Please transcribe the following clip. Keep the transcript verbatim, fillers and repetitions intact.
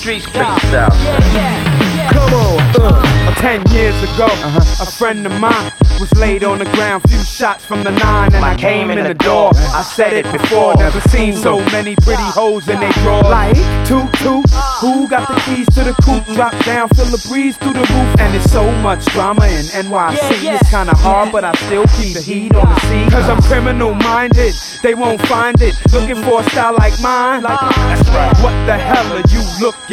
streets straight south. Come on, uh, ten years ago, uh-huh. a friend of mine was laid on the ground, few shots from the nine, and I came in the door. I said it before, never seen so many pretty hoes in they draw. Like toot toot, who got the keys to the coupe? Drop down, feel the breeze through the roof, and it's so much drama in N Y C. It's kinda hard, but I still keep the heat on the scene. Cause I'm criminal minded, they won't find it. Looking for a style like mine. Like, that's right. What the hell are you looking?